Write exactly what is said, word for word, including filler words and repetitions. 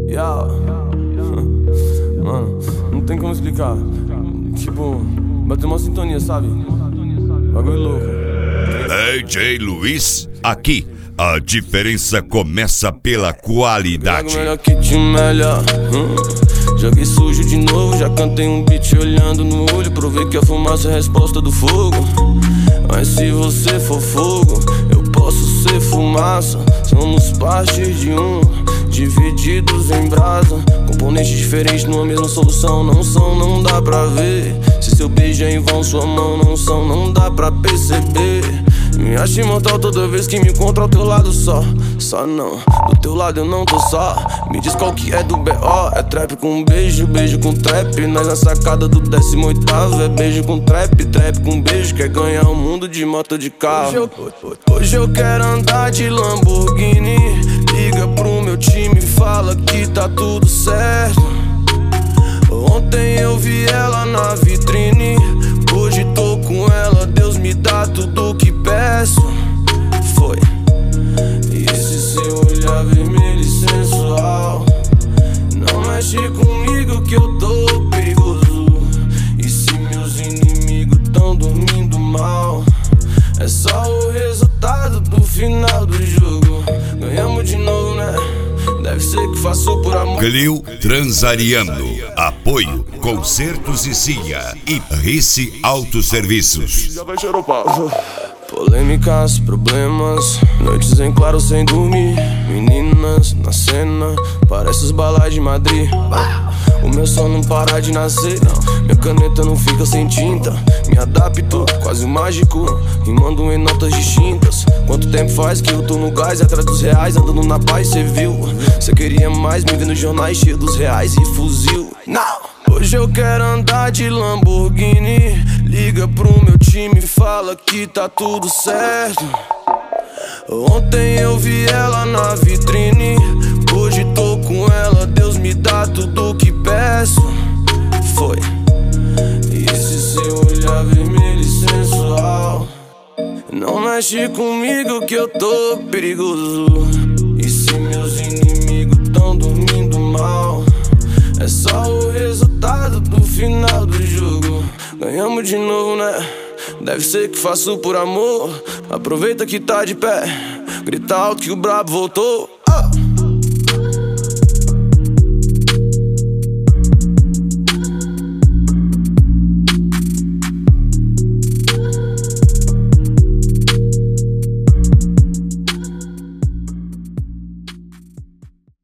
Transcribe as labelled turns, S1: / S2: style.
S1: Yeah. Mano, não tem como explicar. Tipo, bateu uma sintonia, sabe? Bagulho louco.
S2: D J Luiz, aqui a diferença começa pela qualidade.
S1: Melhor que te melhor. Hum. Joguei sujo de novo, já cantei um beat olhando no olho. Provei que a fumaça é a resposta do fogo. Mas se você for fogo, eu posso ser fumaça. Somos parte de um, divididos em brasa. Componentes diferentes numa mesma solução. Não são, não dá pra ver. Se seu beijo é em vão, sua mão não são, não dá pra perceber. Me acho imortal toda vez que me encontro ao teu lado só. Só não, do teu lado eu não tô só. Me diz qual que é do B O. É trap com beijo, beijo com trap. Nós na sacada do décimo oitavo. É beijo com trap, trap com beijo. Quer ganhar o mundo de moto de carro. Hoje eu, hoje eu quero andar de Lamborghini. Liga pro meu time, fala que tá tudo certo. Ontem eu vi ela na vitrine, hoje tô com ela. Deus me dá tudo que peço. Foi. E esse seu olhar vermelho e sensual não mexe comigo que eu tô perigoso. E se meus inimigos tão dormindo mal, é só o resultado do final do jogo. Ganhamos de novo, né? Deve ser que faço por amor.
S2: Glil Transariano. Apoio Concertos e Cia e Rice Autosserviços.
S1: Já vai xeropar. Polêmicas, problemas, noites em claro sem dormir. Meninas na cena, parece os balais de Madrid. O meu som não para de nascer, minha caneta não fica sem tinta. Me adapto, quase um mágico, rimando em notas distintas. Quanto tempo faz que eu tô no gás, atrás dos reais, andando na paz, cê viu? Cê queria mais, me vendo nos jornais cheio dos reais e fuzil. Não! Hoje eu quero andar de Lamborghini. Liga pro meu time, fala que tá tudo certo. Ontem eu vi ela na vitrine, hoje tô com ela. Deus me dá tudo que peço. Foi. E esse seu olhar vermelho e sensual não mexe comigo que eu tô perigoso. E se meus inimigos tão dormindo mal, é só o resultado do final do jogo. Ganhamos de novo, né? Deve ser que faço por amor. Aproveita que tá de pé, grita alto que o brabo voltou.